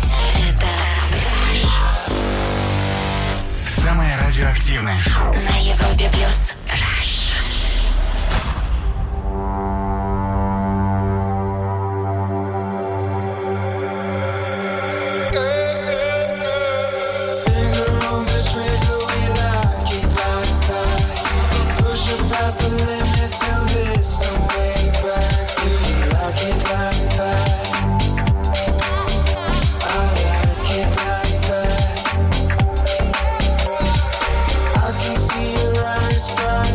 [SPEAKER 6] Самое радиоактивное шоу
[SPEAKER 3] на Европе плюс.
[SPEAKER 11] I can see your eyes bright.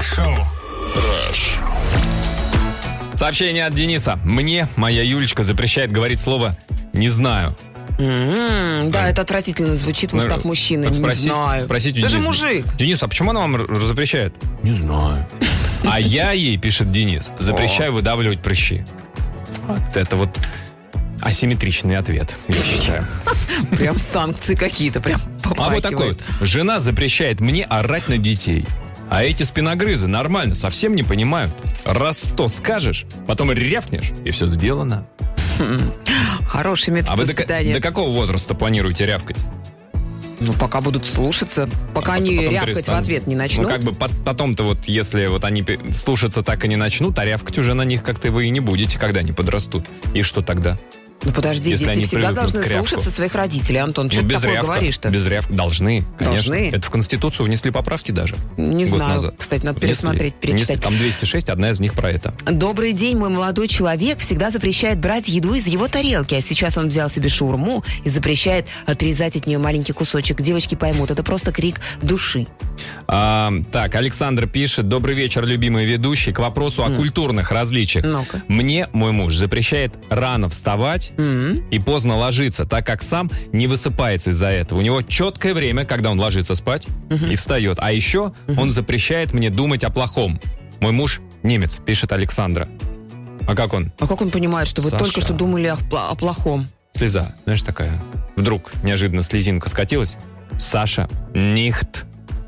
[SPEAKER 6] Шоу.
[SPEAKER 2] Сообщение от Дениса. Мне моя Юлечка запрещает говорить слово «не знаю».
[SPEAKER 5] Да, это отвратительно звучит в устах мужчины.
[SPEAKER 2] Вот
[SPEAKER 5] Не знаю.
[SPEAKER 2] Спросите
[SPEAKER 5] Ты
[SPEAKER 2] у
[SPEAKER 5] же
[SPEAKER 2] Дениса.
[SPEAKER 5] мужик.
[SPEAKER 2] Денис, а почему она вам запрещает? Не знаю. А я ей, пишет Денис, запрещаю выдавливать прыщи. Вот это вот асимметричный ответ, я считаю.
[SPEAKER 5] Прям санкции какие-то, прям
[SPEAKER 2] А вот
[SPEAKER 5] попахивает.
[SPEAKER 2] такой вот. Жена запрещает мне орать на детей. А эти спиногрызы нормально, совсем не понимают. Раз 100 скажешь, потом рявкнешь, и все сделано.
[SPEAKER 5] Хороший метод
[SPEAKER 2] А вы
[SPEAKER 5] воспитания.
[SPEAKER 2] до какого возраста планируете рявкать?
[SPEAKER 5] Ну, пока будут слушаться, пока они
[SPEAKER 2] Потом
[SPEAKER 5] рявкать в
[SPEAKER 2] перестанут.
[SPEAKER 5] ответ не начнут.
[SPEAKER 2] Ну, как бы потом-то вот, если вот они слушаться так и не начнут, а рявкать уже на них как-то вы и не будете, когда они подрастут. И что тогда?
[SPEAKER 5] Ну, подожди,
[SPEAKER 2] Если
[SPEAKER 5] дети
[SPEAKER 2] они
[SPEAKER 5] всегда
[SPEAKER 2] привыкнут
[SPEAKER 5] должны
[SPEAKER 2] к рявку.
[SPEAKER 5] слушаться своих родителей. Антон, что
[SPEAKER 2] Ну,
[SPEAKER 5] ты
[SPEAKER 2] без
[SPEAKER 5] такое
[SPEAKER 2] рявка.
[SPEAKER 5] говоришь-то?
[SPEAKER 2] Без рявка. Должны, конечно.
[SPEAKER 5] Должны?
[SPEAKER 2] Это в Конституцию внесли поправки даже.
[SPEAKER 5] Не
[SPEAKER 2] год
[SPEAKER 5] знаю.
[SPEAKER 2] назад.
[SPEAKER 5] Кстати, надо
[SPEAKER 2] Внесли.
[SPEAKER 5] пересмотреть, перечитать.
[SPEAKER 2] Там 206, одна из них про это.
[SPEAKER 5] Добрый день, мой молодой человек всегда запрещает брать еду из его тарелки, а сейчас он взял себе шаурму и запрещает отрезать от нее маленький кусочек. Девочки поймут, это просто крик души.
[SPEAKER 2] Так, Александр пишет. Добрый вечер, любимый ведущий. К вопросу о культурных различиях.
[SPEAKER 5] Ну-ка.
[SPEAKER 2] Мне мой муж запрещает рано вставать и поздно ложиться, так как сам не высыпается из-за этого. У него четкое время, когда он ложится спать и встает. А еще он запрещает мне думать о плохом. Мой муж немец, пишет Александра. А как он?
[SPEAKER 5] А как он понимает, что вы
[SPEAKER 2] Саша.
[SPEAKER 5] только что думали о плохом?
[SPEAKER 2] Слеза, знаешь, такая. Вдруг неожиданно слезинка скатилась. Саша, нихт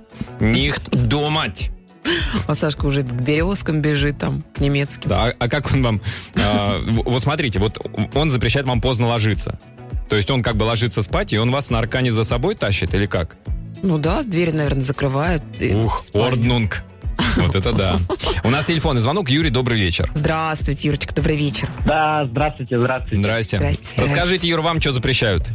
[SPEAKER 2] думать.
[SPEAKER 5] А Сашка уже к березкам бежит там, немецким.
[SPEAKER 2] Да, а как он вам... вот смотрите, вот он запрещает вам поздно ложиться. То есть он как бы ложится спать, и он вас на аркане за собой тащит, или как?
[SPEAKER 5] Ну да, дверь, наверное, закрывает.
[SPEAKER 2] Орднунг. Вот это да. У нас телефонный звонок. Юрий, добрый вечер.
[SPEAKER 5] Здравствуйте, Юрочка, добрый вечер.
[SPEAKER 11] Да, здравствуйте.
[SPEAKER 2] Здрасте. Расскажите, Юр, вам что запрещают?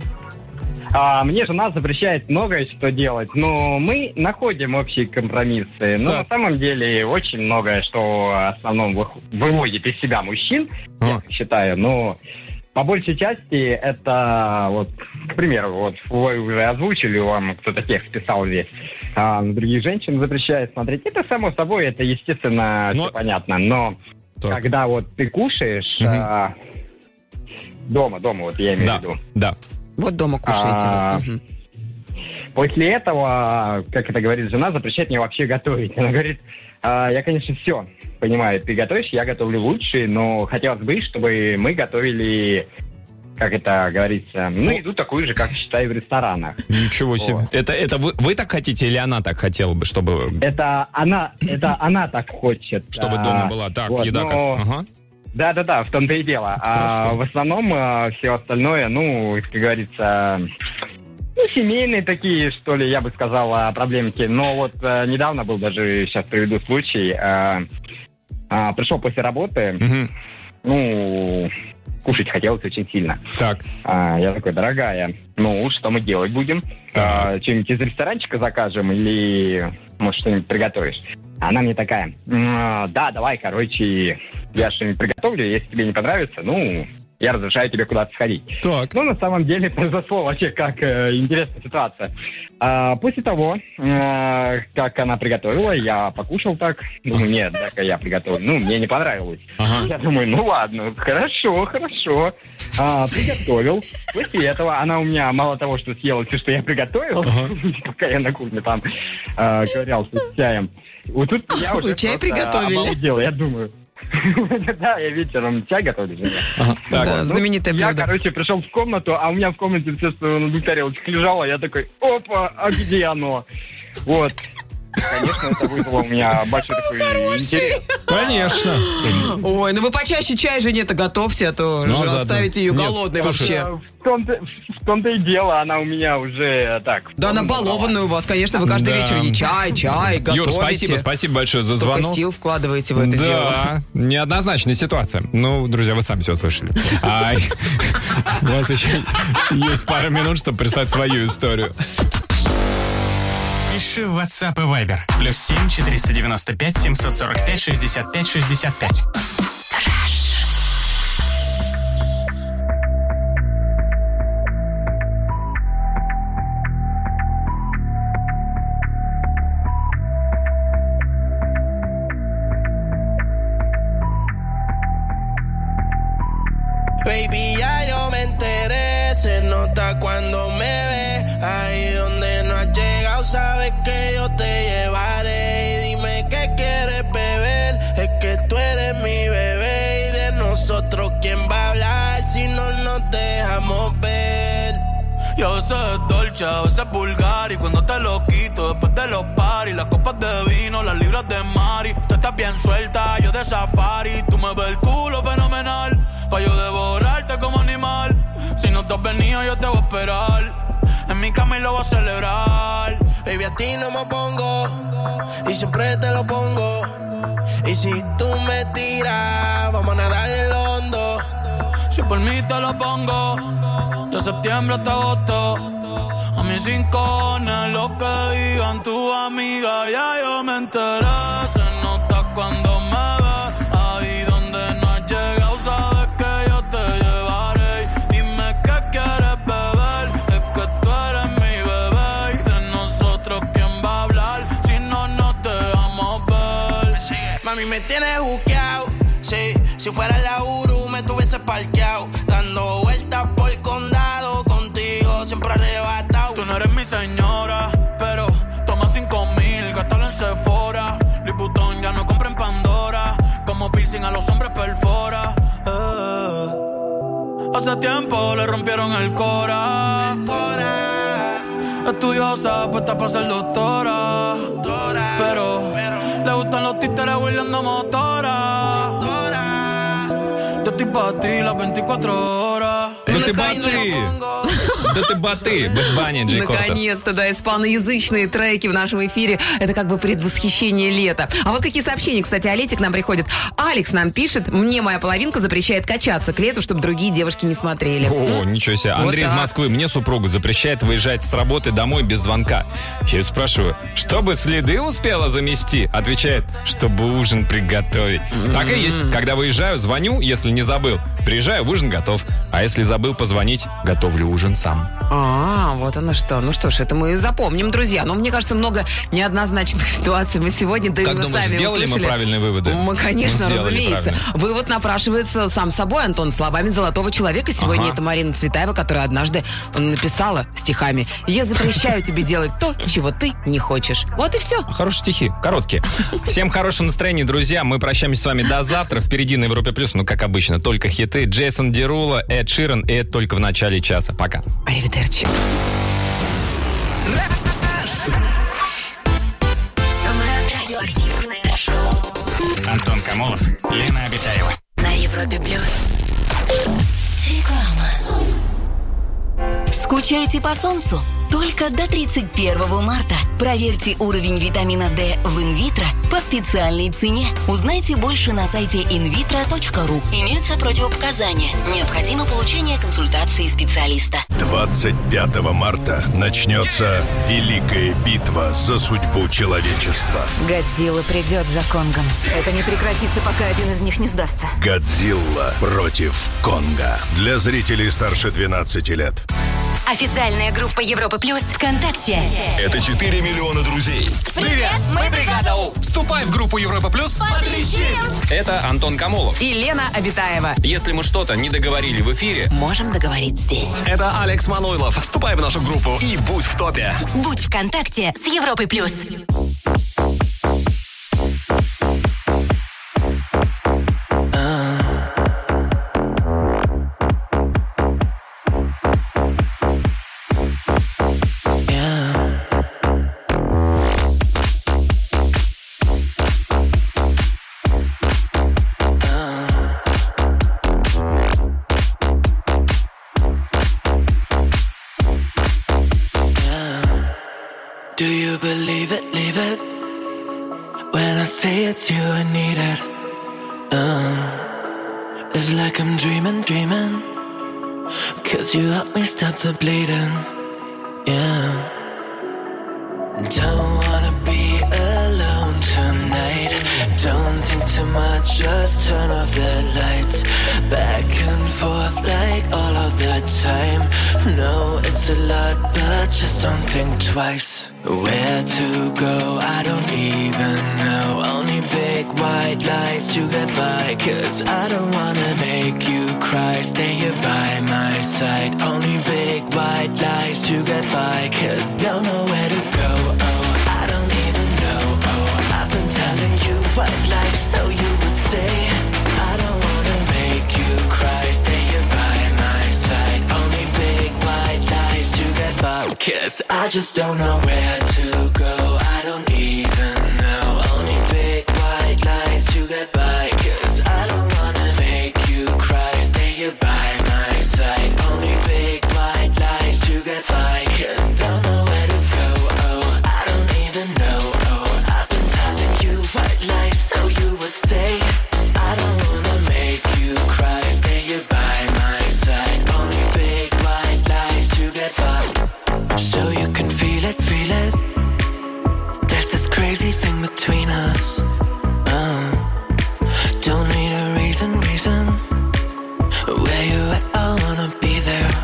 [SPEAKER 11] Мне жена запрещает многое что делать, но мы находим общие компромиссы. Но на самом деле очень многое, что в основном выводит из себя мужчин, я так считаю. Но по большей части это, вот, к примеру, вот вы уже озвучили, вам кто-то текст писал здесь, других женщин запрещает смотреть. Это само собой, это естественно, все понятно. Но когда вот ты кушаешь дома, вот я имею в виду.
[SPEAKER 2] Да.
[SPEAKER 5] Вот дома кушаете.
[SPEAKER 11] После этого, как это говорит жена, запрещает мне вообще готовить. Она говорит, я, конечно, все понимаю, ты готовишь, я готовлю лучше, но хотелось бы, чтобы мы готовили, как это говорится, еду такую же, как, считай, в ресторанах.
[SPEAKER 2] Ничего себе.
[SPEAKER 11] Вот.
[SPEAKER 2] Это вы так хотите или она так хотела бы, чтобы...
[SPEAKER 11] Это она так хочет.
[SPEAKER 2] Чтобы дома была так,
[SPEAKER 11] вот,
[SPEAKER 2] еда как... Ага.
[SPEAKER 11] Да, в том-то и дело. А в основном все остальное, как говорится, семейные такие, что ли, я бы сказал, проблемки. Но вот недавно был даже, сейчас приведу случай, пришел после работы, кушать хотелось очень сильно.
[SPEAKER 2] Так.
[SPEAKER 11] Я такой, дорогая, что мы делать будем? Что-нибудь из ресторанчика закажем или, может, что-нибудь приготовишь? Она мне такая, да, давай, я что-нибудь приготовлю, если тебе не понравится, я разрешаю тебе куда-то сходить.
[SPEAKER 2] Так.
[SPEAKER 11] На самом деле произошло вообще как интересная ситуация. После того, как она приготовила, я покушал так. Думаю, нет, так я приготовил. Мне не понравилось. Я думаю, ладно, хорошо. Приготовил. После этого она у меня мало того, что съела все, что я приготовил, пока я на кухне там ковырялся с чаем. Вот тут я уже
[SPEAKER 5] чай приготовили?
[SPEAKER 11] обалдел. Я думаю... Да, я вечером чай готовлю.
[SPEAKER 5] Да, знаменитое блюдо.
[SPEAKER 11] Я, пришел в комнату, а у меня в комнате все, что на двух тарелочках лежало, я такой, опа, а где оно? Вот. Конечно, это вызвало у меня большой такой интерес.
[SPEAKER 2] Конечно.
[SPEAKER 5] Ой, вы почаще чай жене-то готовьте, а то же оставите ее голодной вообще.
[SPEAKER 11] В том-то и дело, она у меня уже так...
[SPEAKER 5] Да, она балованная у вас, конечно, вы каждый вечер и чай, готовите.
[SPEAKER 2] Юр, спасибо большое за звонок.
[SPEAKER 5] Столько сил вкладываете в это дело.
[SPEAKER 2] Да, неоднозначная ситуация. Друзья, вы сами все услышали. У вас еще есть пара минут, чтобы представить свою историю.
[SPEAKER 6] Пиши в WhatsApp и Viber. +7 495 745 65 65.
[SPEAKER 12] nota cuando me ves. Ahí donde no has llegado, sabes que yo te llevaré. Y dime qué quieres beber, es que tú eres mi bebé. Y de nosotros, ¿quién va a hablar si no nos dejamos ver?
[SPEAKER 13] Y a veces es dolce, a veces es vulgar. Y cuando te lo quito, después de los paris, las copas de vino, las libras de Mari. Tú estás bien suelta, yo de safari. Tú me ves el culo fenomenal, pa' yo devorarte como animal. Si no te has venido, yo te voy a esperar. En mi cama y lo voy a celebrar.
[SPEAKER 12] Baby, a ti no me pongo, y siempre te lo pongo. Y si tú me tiras, vamos a nadar en lo hondo.
[SPEAKER 13] Si por mí te lo pongo, de septiembre hasta agosto. A mis rincones, lo que digan tu amiga, ya yo me enteré. Se nota cuando me ves, ahí donde no has llegado, sabes que yo te llevaré. Dime qué quieres beber, es que tú eres mi bebé. Y de nosotros, ¿quién va a hablar si no nos dejamos ver?
[SPEAKER 12] Mami, me tienes juqueado, sí. Si fuera la Uru, me tuviese parqueado, dando vueltas por el condado, contigo siempre arrebatado.
[SPEAKER 13] Tú no eres mi señora, pero toma 5,000, gástalo en Sephora. Liputón ya no compra en Pandora, como piercing a los hombres perfora. Hace tiempo le rompieron el cora. Estudiosa, puesta para ser doctora, pero le gustan los títeres huirleando motora. Yo estoy pa' ti las 24 horas.
[SPEAKER 2] Да ты боты! Да ты боты! Бэд Банни, Джей Кортес.
[SPEAKER 5] Наконец-то, да, испаноязычные треки в нашем эфире. Это как бы предвосхищение лета. А вот какие сообщения, кстати, о лете к нам приходят. Алекс нам пишет: мне моя половинка запрещает качаться к лету, чтобы другие девушки не смотрели.
[SPEAKER 2] О, ничего себе. Андрей из Москвы. Мне супруга запрещает выезжать с работы домой без звонка. Я ее спрашиваю, чтобы следы успела замести? Отвечает, чтобы ужин приготовить. Так и есть. Когда выезжаю, звоню, если не забыл. Приезжаю, ужин готов. А если забыл позвонить, готовлю ужин сам.
[SPEAKER 5] Вот оно что. Ну что ж, это мы запомним, друзья. Но мне кажется, много неоднозначных ситуаций мы сегодня, да и
[SPEAKER 2] как
[SPEAKER 5] вы
[SPEAKER 2] думаешь,
[SPEAKER 5] сами
[SPEAKER 2] сделали
[SPEAKER 5] услышали.
[SPEAKER 2] мы правильные выводы?
[SPEAKER 5] Мы, конечно,
[SPEAKER 2] мы
[SPEAKER 5] разумеется.
[SPEAKER 2] правильно.
[SPEAKER 5] Вывод напрашивается сам собой, Антон, словами золотого человека. Сегодня это Марина Цветаева, которая однажды написала стихами: «Я запрещаю тебе делать то, чего ты не хочешь». Вот и все.
[SPEAKER 2] Хорошие стихи, короткие. Всем хорошего настроения, друзья. Мы прощаемся с вами до завтра. Впереди на Европе Плюс, ну, как обычно, только хиты. Джейсон Дерула, Эд Ширан, и это только в начале часа. Пока.
[SPEAKER 5] Аривидерчи.
[SPEAKER 3] Самое радиоактивное шоу
[SPEAKER 6] Антон Камолов, Лена Обитаева.
[SPEAKER 3] на Европе плюс. Реклама. Скучаете по солнцу? Только до 31 марта. Проверьте уровень витамина D в инвитро по специальной цене. Узнайте больше на сайте invitro.ru. Имеются противопоказания. Необходимо получение консультации специалиста.
[SPEAKER 4] 25 марта начнется Великая битва за судьбу человечества.
[SPEAKER 14] Годзилла придет за Конгом. Это не прекратится, пока один из них не сдастся.
[SPEAKER 4] Годзилла против Конга. Для зрителей старше 12 лет.
[SPEAKER 3] Официальная группа Европы Плюс ВКонтакте.
[SPEAKER 4] Это 4 миллиона друзей.
[SPEAKER 3] Привет, мы бригада У.
[SPEAKER 6] Вступай в группу Европа Плюс.
[SPEAKER 3] Потрещим!
[SPEAKER 2] Это Антон Камолов.
[SPEAKER 5] И Лена Обитаева.
[SPEAKER 2] Если мы что-то не договорили в эфире,
[SPEAKER 3] Можем договорить здесь.
[SPEAKER 6] Это Алекс Мануйлов. Вступай в нашу группу и будь в топе.
[SPEAKER 3] Будь ВКонтакте с Европой Плюс.
[SPEAKER 12] Do you believe it, leave it? When I say it's you, I need it. It's like I'm dreaming. 'Cause you help me stop the bleeding. Yeah. Don't wanna be alone tonight. Don't think too much, just turn off the lights. Back and forth like all of the time. No, it's a lot, but just don't think twice. Where to go, I don't even know. Only big white lights to get by. 'Cause I don't wanna make you cry. Stay here by my side. Only big white to get by, 'cause don't know where to go. Oh, I don't even know. Oh, I've been telling you white lies so you would stay. I don't wanna make you cry, stay here by my side. Only big white lies to get by, 'cause I just don't know where to go. I don't even know. Only big white lies to get by, 'cause I don't wanna make you cry, stay here by my side. Only big white lies to get by, 'cause don't know where to go. Oh, I don't even know. Oh, I've been telling you white lies so you would stay. I don't wanna make you cry, stay here by my side. Only big white lies to get by, so you can feel it, feel it. There's this crazy thing between us. Don't need a reason. Where you at? I wanna be there.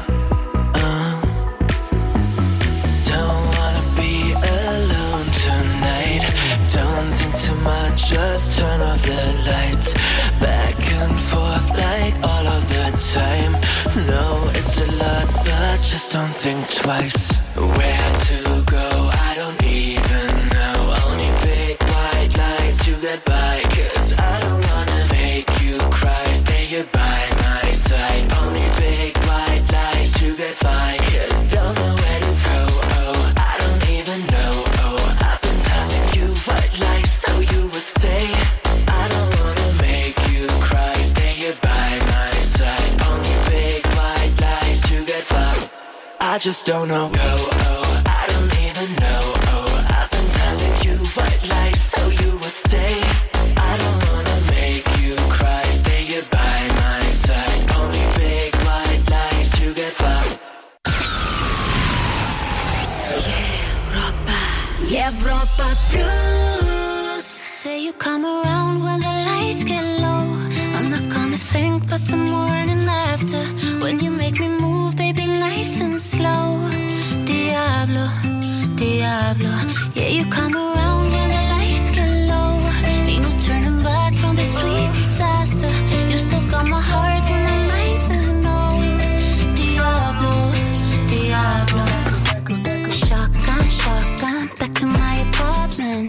[SPEAKER 12] Don't wanna be alone tonight. Don't think too much, just turn off the lights. Back and forth like all of the time. No, it's a lot, but just don't think twice. Where to go? I don't even know. Only big white lies to get by, 'cause I don't wanna make you cry, stay here by my side. Only big white lies to get by, 'cause don't know where to go. Oh, I don't even know. Oh, I've been telling you white lies so you would stay. I don't wanna make you cry, stay here by my side. Only big white lies to get by, I just don't know. Go, oh, I don't even know. Oh, I've been telling you white lies so you would stay. I don't wanna make you cry, stay here by my side. Only big white lies to get by.
[SPEAKER 15] Европа плюс. Say you come around when the lights get low. I'm not gonna sing past the morning after. When you make me move, baby, nice and slow. Diablo, Diablo. Yeah, you come around when the lights get low. Ain't no turning back from the sweet disaster. You still got my heart when the mind says no. Diablo, Diablo. Shotgun, back to my apartment.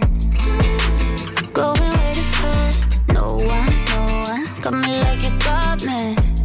[SPEAKER 15] Going way too fast. No one, got me like you got me.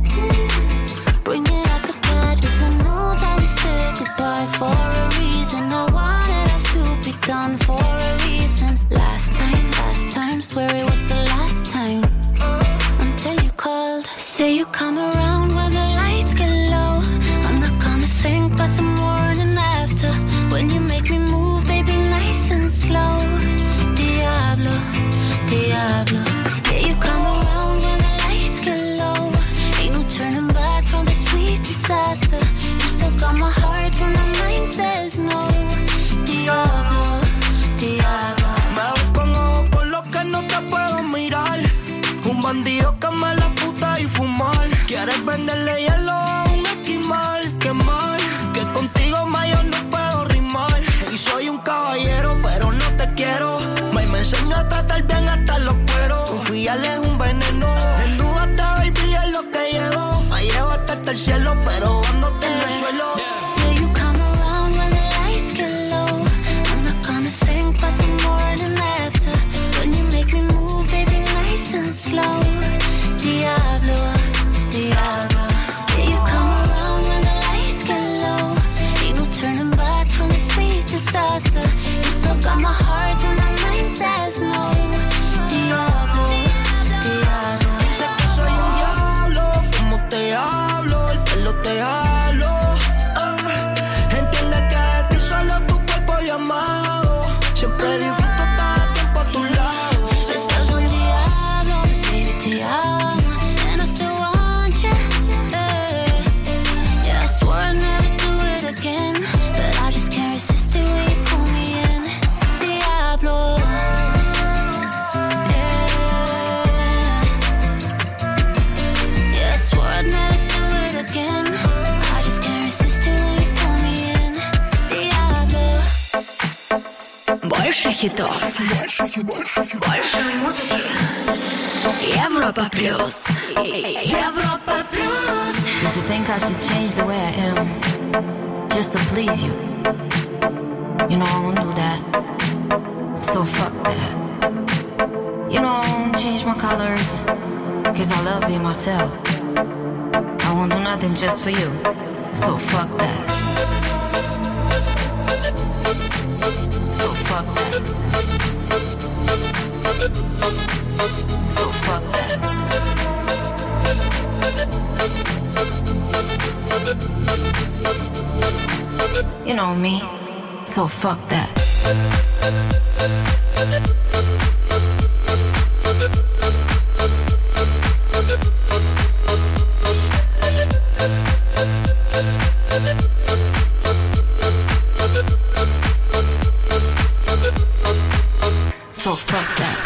[SPEAKER 15] Bring it out the bed, 'cause I know that we said goodbye for a reason. I wanted us to be done for a reason. Last time, swear it was the last time. Until you called, say you come around when the lights get low. I'm not gonna sing past the morning after. When you make me move, baby, nice and slow. Diablo, Diablo. Yeah, you come around when the lights get low. Ain't no turning back from the sweet disaster. You still got my heart when my mind says no. Diablo, Diablo.
[SPEAKER 16] Me ves con ojos con los que no te puedo mirar. Un bandido que me la puta y fumar. Quieres venderle hielo a un esquimal. Qué mal, que contigo más yo no puedo rimar. Y soy un caballero, pero no te quiero. Me enseño a tratar bien hasta los cueros. Confiar es un veneno. Desnúdate, baby, es lo que llevo. Me llevo hasta el cielo, pero dándote en el suelo.
[SPEAKER 15] Say you come around when the lights get low. I'm not gonna sing past the morning after. When you make me move, baby, nice and slow. Diablo, Diablo. Yeah, you come around when the lights get low. Ain't no turning back from the sweet disaster. You still got my heart when my mind says no. Diablo, Diablo.
[SPEAKER 16] Dice que soy un diablo, como te hablo, el pelo te hablo. Entiende que de ti solo tu cuerpo llamado. Siempre disfruto estar a tiempo a tu lado.
[SPEAKER 15] Estás un diablo, baby, te amo. And I still want you, yeah, I swore I'd never do it again, but I just can't resist it when you pull me in. Diablo, yeah, I swore I'd never do it again. I just can't resist it when you pull me in. Diablo.
[SPEAKER 3] Больше хитов. Больше музыки. Европа плюс. Европа плюс.
[SPEAKER 14] If you think I should change the way I am, just to please you. You know I won't do that, so fuck that. You know I won't change my colors, cause I love being myself. I won't do nothing just for you, so fuck that. So fuck that. So fuck that. You know me, so fuck that. So fuck that.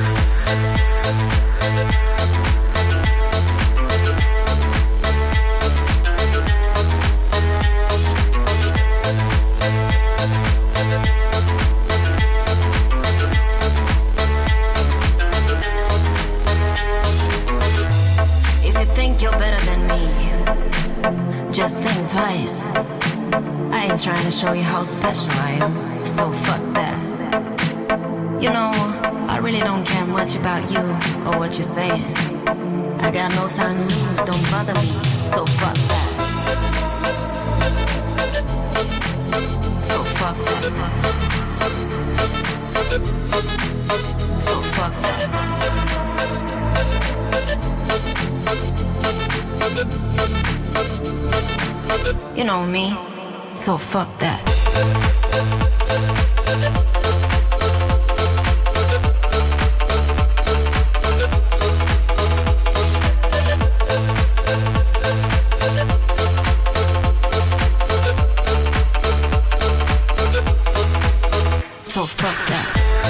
[SPEAKER 14] If you think you're better than me, just think twice. I ain't trying to show you how special I am, so fuck that. You know, I really don't care much about you or what you're saying. I got no time to lose, don't bother me, so fuck that. So fuck that. So fuck that. You know me, so fuck that. So fuck that.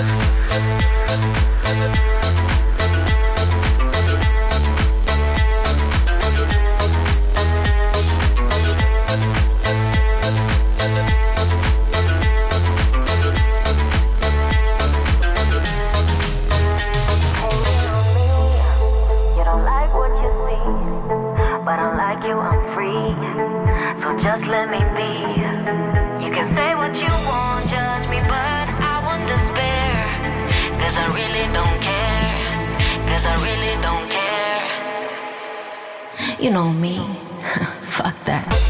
[SPEAKER 15] You don't like what you see, but unlike you, I'm free. So just let me be. You can say what you want, judge me, but I won't despair. Cause I really don't care. Cause I really don't care.
[SPEAKER 14] You know me, fuck that.